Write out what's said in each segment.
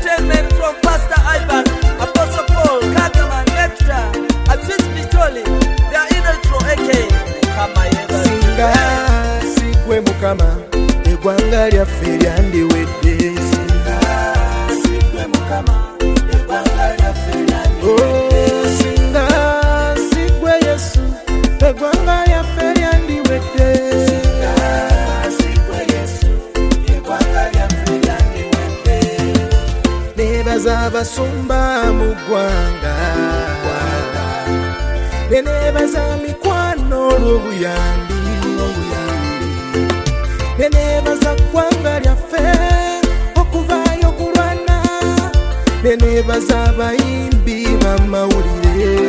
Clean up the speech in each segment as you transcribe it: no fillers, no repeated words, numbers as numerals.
entertainment from Pastor Ivan, Apostle Paul, Kagaman, Nectar, Aziz Bijoli, they are in intro again. Singa sigwe mukama egwanga lyaffe lyandiwedde. Singa sigwe mukama egwanga lyaffe lyandiwedde. Singa sigwe Yesu egwanga lyaffe lyandiwedde. Singa sigwe Yesu egwanga lyaffe lyandiwedde. Nebaza abasumba mu ggwanga, nebaza mikwano olw'obuyambi, nebaza ggwanga lyaffe okuvaayo kulwana, nebaza abayimbi b'amawulire.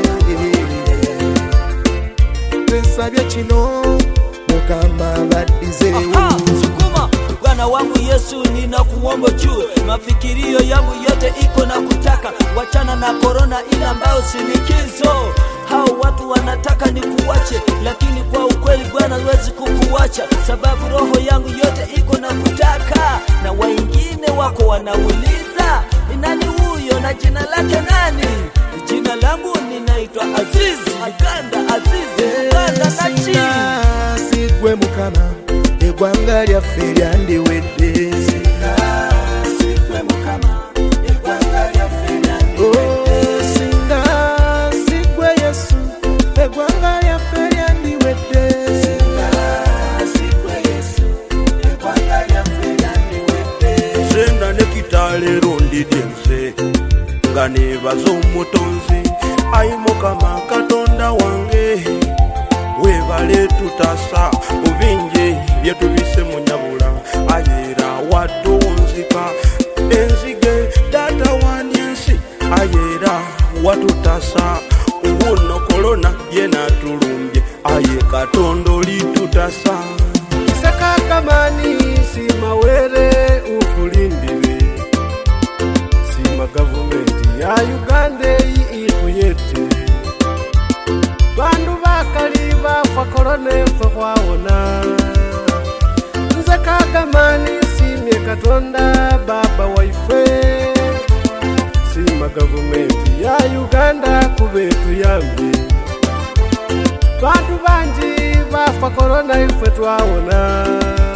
Nsabye kino Mukama baddizeewo. Bwana wangu Yesu ninakuomba juu, mafikirio yangu yote iko na kutaka wachana na korona ile ambayo sinikizo. Hao watu wanataka nikuache, lakini kwa ukweli Bwana hawezi kukuacha, sababu roho yangu yote iko na kutaka. Na wengine wako wanauliza ni nani huyo na jina lake nani? Jina langu ninaitwa Aziz Uganda, Aziz Uganda na chini. Sigwe mukama egwanga lyaffe lyandiwedde. Singa sigwe mukama egwanga lyaffe lyandiwedde. Singa sigwe Yesu egwanga lyaffe lyandiwedde. Singa sigwe Yesu egwanga lyaffe lyandiwedde. Senda ne kitalero ndidye nze nga nebaza omutonzi. Ayi Mukama Katonda wange webale tutasa mubingi byetubise mu nyabula. Ayera watunzika enzige data wandyensi. Ayera watutasa ubuno korona yena tulumbye. Aye Katonda oli tutasa. Sakakamani simawere ukulindire, sima gavumenti ya Uganda ikuyete. Bandu bakali bafa korona efe kwawona. Nze Kagamani simye Katonda baba waife, sima gavumenti ya Uganda kubetu yambye. Bandu banji bafa korona efe twawona,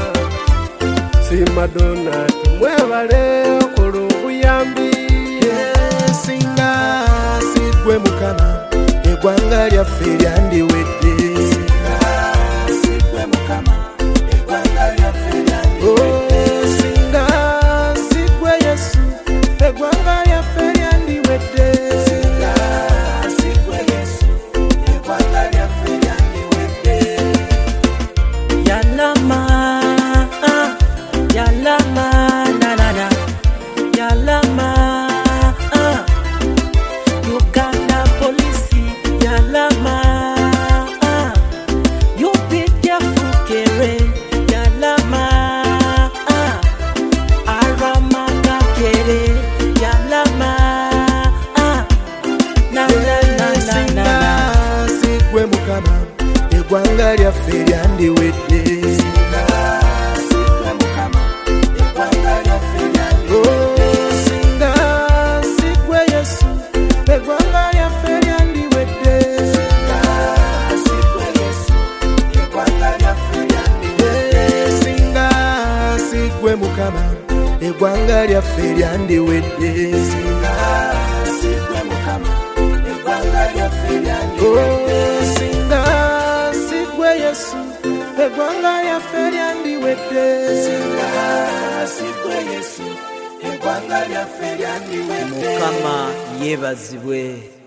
sima Donati mwebale okola obuyambi. Singa sigwe mukama egwanga lyaffe lyandiwedde. Singa sigwe mukama egwanga lyaffe lyandiwedde. Singa sigwe Yesu egwanga lyaffe lyandiwedde. Singa sigwe Yesu egwanga lyaffe lyandiwedde. Yalama, yalama, na na na, yalama, Uganda police, yalama, you be careful, kere, yalama, arama kakere, yalama, na na na na na. Sigwe mukama egwanga lyaffe lyandiwedde. Singa sigwe mukama egwanga lyaffe lyandiwedde. Singa sigwe Yesu egwanga lyaffe lyandiwedde. Singa sigwe Yesu egwanga lyaffe lyandiwedde. Singa sigwe mukama egwanga lyaffe lyandiwedde. Singa sigwe mukama egwanga lyaffe lyandiwedde. Singa sigwe Yesu egwanga lyaffe lyandiwedde. Singa sigwe Yesu egwanga lyaffe lyandiwedde. Mukama yebazibwe.